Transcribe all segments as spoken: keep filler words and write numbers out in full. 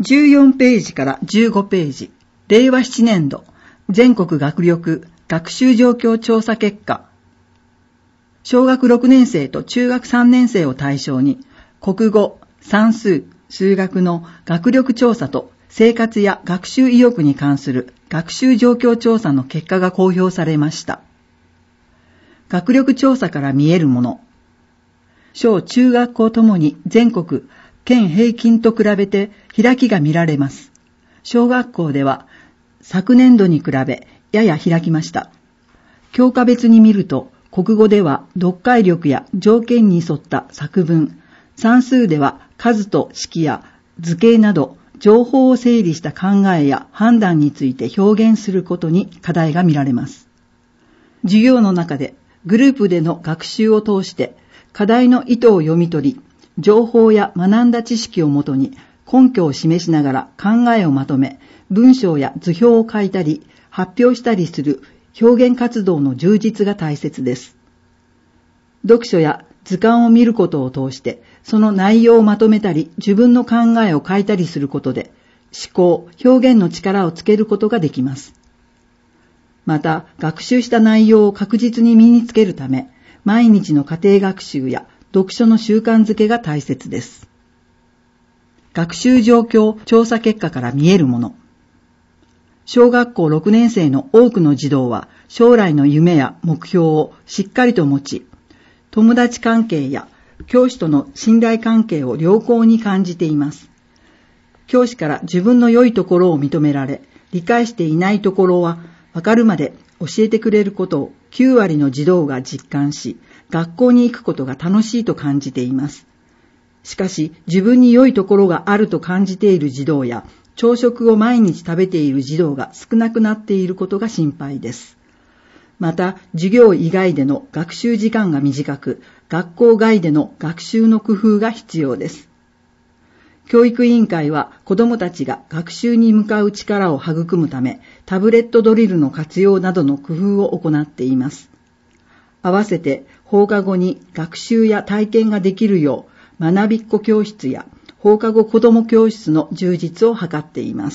じゅうよんページからじゅうごページ、れいわななねん度全国学力学習状況調査結果。小学ろくねん生と中学さんねん生を対象に、国語、算数、数学の学力調査と生活や学習意欲に関する学習状況調査の結果が公表されました。学力調査から見えるもの。小中学校ともに全国、県平均と比べて開きが見られます。小学校では昨年度に比べやや開きました。教科別に見ると、国語では読解力や条件に沿った作文、算数では数と式や図形など情報を整理した考えや判断について表現することに課題が見られます。授業の中でグループでの学習を通して課題の意図を読み取り、情報や学んだ知識をもとに根拠を示しながら考えをまとめ、文章や図表を書いたり発表したりする表現活動の充実が大切です。読書や図鑑を見ることを通して、その内容をまとめたり、自分の考えを書いたりすることで、思考、表現の力をつけることができます。また、学習した内容を確実に身につけるため、毎日の家庭学習や読書の習慣づけが大切です。学習状況調査結果から見えるもの。小学校ろくねん生の多くの児童は将来の夢や目標をしっかりと持ち、友達関係や教師との信頼関係を良好に感じています。教師から自分の良いところを認められ、理解していないところは分かるまで教えてくれることをきゅうわりの児童が実感し、学校に行くことが楽しいと感じています。しかし、自分に良いところがあると感じている児童や、朝食を毎日食べている児童が少なくなっていることが心配です。また、授業以外での学習時間が短く、学校外での学習の工夫が必要です。教育委員会は子どもたちが学習に向かう力を育むため、タブレットドリルの活用などの工夫を行っています。合わせて放課後に学習や体験ができるよう、学びっこ教室や放課後子ども教室の充実を図っています。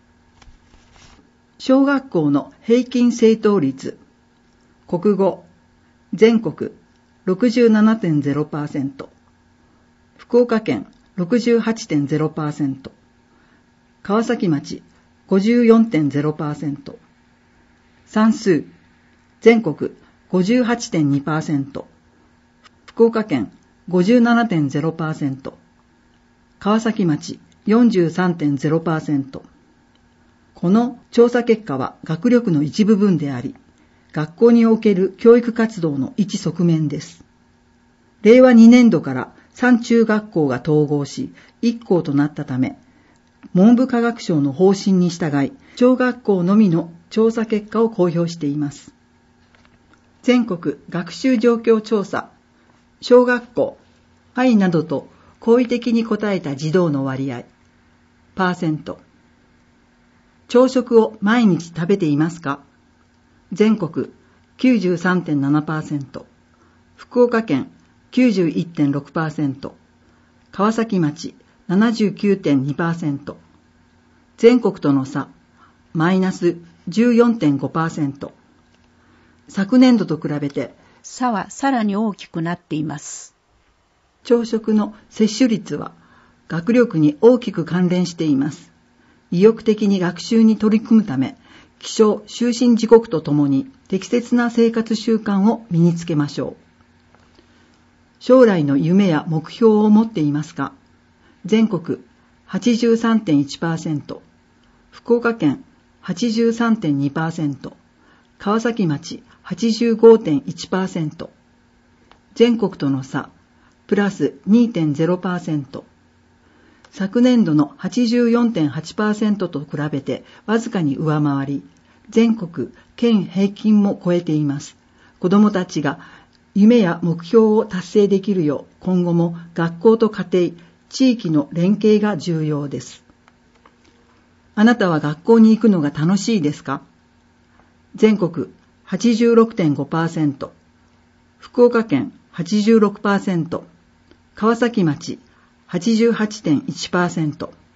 小学校の平均正答率。国語、全国 ろくじゅうななてんゼロパーセント、福岡県 ろくじゅうはちてんゼロパーセント、川崎町 ごじゅうよんてんゼロパーセント、算数、全国 ごじゅうはちてんにパーセント、福岡県 ごじゅうななてんゼロパーセント、川崎町 よんじゅうさんてんゼロパーセント。この調査結果は学力の一部分であり、学校における教育活動の一側面です。れいわにねん度からさん中学校が統合し、いっ校となったため、文部科学省の方針に従い、小学校のみの調査結果を公表しています。全国学習状況調査、小学校、はいなどと好意的に答えた児童の割合、パーセント。朝食を毎日食べていますか？全国 きゅうじゅうさんてんななパーセント、福岡県 きゅうじゅういってんろくパーセント、川崎町 ななじゅうきゅうてんにパーセント、全国との差、マイナス じゅうよんてんごパーセント。昨年度と比べて、 差はさらに大きくなっています。 朝食の摂取率は学力に大きく関連しています。意欲的に学習に取り組むため、起床・就寝時刻とともに適切な生活習慣を身につけましょう。将来の夢や目標を持っていますか？全国 はちじゅうさんてんいちパーセント、福岡県 はちじゅうさんてんにパーセント、川崎町 はちじゅうごてんいちパーセント、全国との差、プラス にてんゼロパーセント。昨年度の はちじゅうよんてんはちパーセント と比べてわずかに上回り、全国、県平均も超えています。子どもたちが夢や目標を達成できるよう、今後も学校と家庭、地域の連携が重要です。あなたは学校に行くのが楽しいですか？全国 はちじゅうろくてんごパーセント、福岡県 はちじゅうろくパーセント、川崎町 はちじゅうはちてんいちパーセント、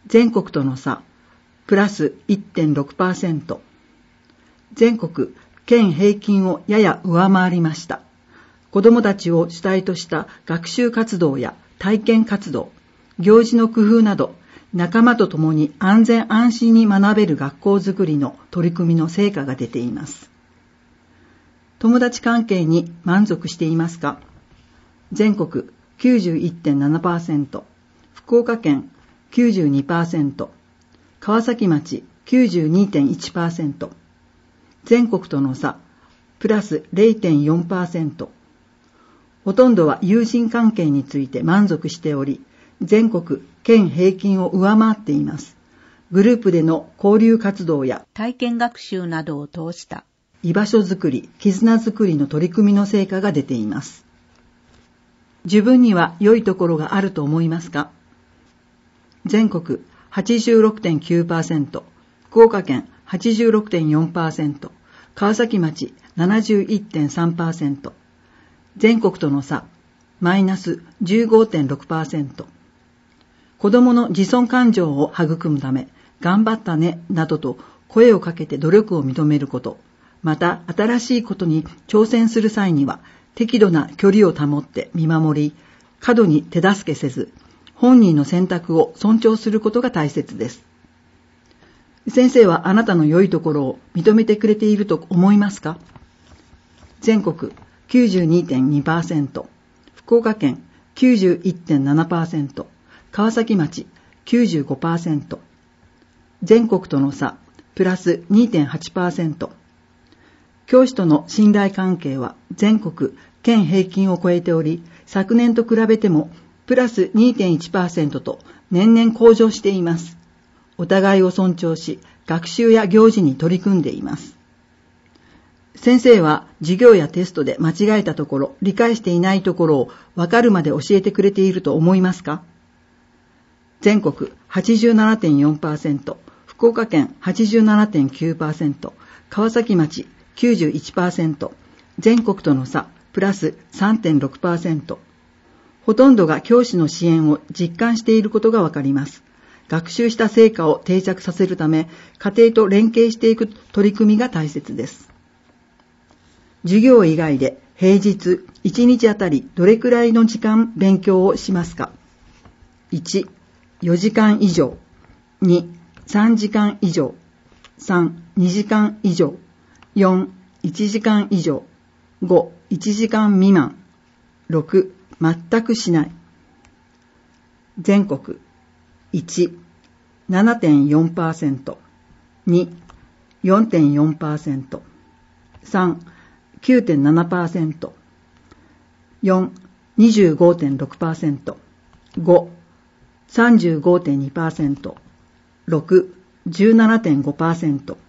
全国との差、プラス いってんろくパーセント。全国、県平均をやや上回りました。子どもたちを主体とした学習活動や体験活動、行事の工夫など、仲間と共に安全安心に学べる学校づくりの取り組みの成果が出ています。友達関係に満足していますか？全国 きゅうじゅういってんななパーセント、福岡県 きゅうじゅうにパーセント、川崎町 きゅうじゅうにてんいちパーセント、全国との差、プラス れいてんよんパーセント。ほとんどは友人関係について満足しており、全国、県平均を上回っています。グループでの交流活動や体験学習などを通した居場所づくり、絆づくりの取り組みの成果が出ています。自分には良いところがあると思いますか？全国 はちじゅうろくてんきゅうパーセント、福岡県 はちじゅうろくてんよんパーセント、川崎町 ななじゅういってんさんパーセント、全国との差、マイナス じゅうごてんろくパーセント。子供の自尊感情を育むため、頑張ったね、などと声をかけて努力を認めること、また新しいことに挑戦する際には、適度な距離を保って見守り、過度に手助けせず、本人の選択を尊重することが大切です。先生はあなたの良いところを認めてくれていると思いますか？全国 きゅうじゅうにてんにパーセント、福岡県 きゅうじゅういってんななパーセント、川崎町 きゅうじゅうごパーセント、全国との差プラス にてんはちパーセント。教師との信頼関係は全国、県平均を超えており、昨年と比べてもプラス にてんいちパーセント と年々向上しています。お互いを尊重し、学習や行事に取り組んでいます。先生は授業やテストで間違えたところ、理解していないところを分かるまで教えてくれていると思いますか？全国 はちじゅうななてんよんパーセント、福岡県 はちじゅうななてんきゅうパーセント、川崎町 きゅうじゅういちパーセント、全国との差プラス さんてんろくパーセント。ほとんどが教師の支援を実感していることがわかります。学習した成果を定着させるため、家庭と連携していく取り組みが大切です。授業以外で平日いちにちあたりどれくらいの時間勉強をしますか？いち、よじかん以上。に、さんじかん以上。さん、にじかん以上。よん、いちじかん以上。ご、いちじかん未満。ろく、全くしない。全国いち、ななてんよんパーセント。に、よんてんよんパーセント。さん、きゅうてんななパーセント。よん、にじゅうごてんろくパーセント。ご、さんじゅうごてんにパーセント。ろく、じゅうななてんごパーセント。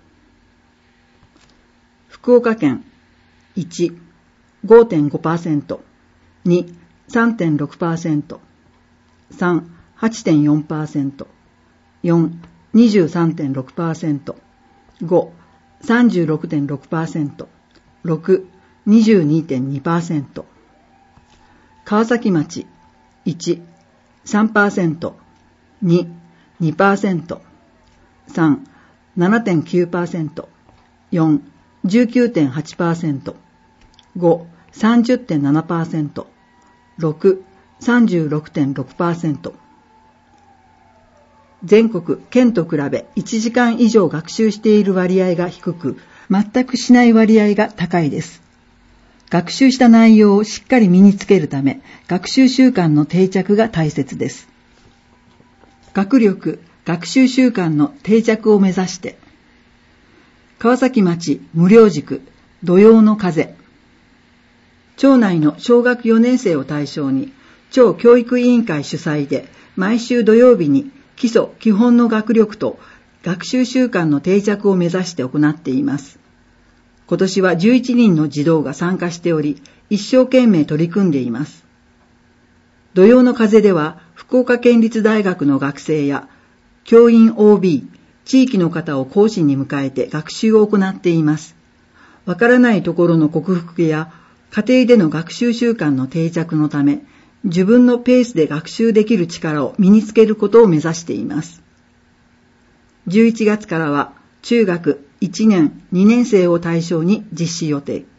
福岡県いち、ごてんごパーセント。に、さんてんろくパーセント。さん、はちてんよんパーセント。よん、にじゅうさんてんろくパーセント。ご、さんじゅうろくてんろくパーセント。ろく、にじゅうにてんにパーセント。川崎町いち、さんパーセント。に、にパーセント。さん、ななてんきゅうパーセント。よん、じゅうきゅうてんはちパーセント。ご、さんじゅってんななパーセント。ろく、さんじゅうろくてんろくパーセント。全国、県と比べいちじかん以上学習している割合が低く、全くしない割合が高いです。学習した内容をしっかり身につけるため、学習習慣の定着が大切です。学力、学習習慣の定着を目指して、川崎町無料塾土曜の風。町内の小学よねん生を対象に、町教育委員会主催で、毎週土曜日に基礎基本の学力と学習習慣の定着を目指して行っています。今年はじゅういちにんの児童が参加しており、一生懸命取り組んでいます。土曜の風では、福岡県立大学の学生や、教員 オービー、地域の方を講師に迎えて学習を行っています。わからないところの克服や、家庭での学習習慣の定着のため、自分のペースで学習できる力を身につけることを目指しています。 じゅういちがつからは中学いちねん、にねん生を対象に実施予定。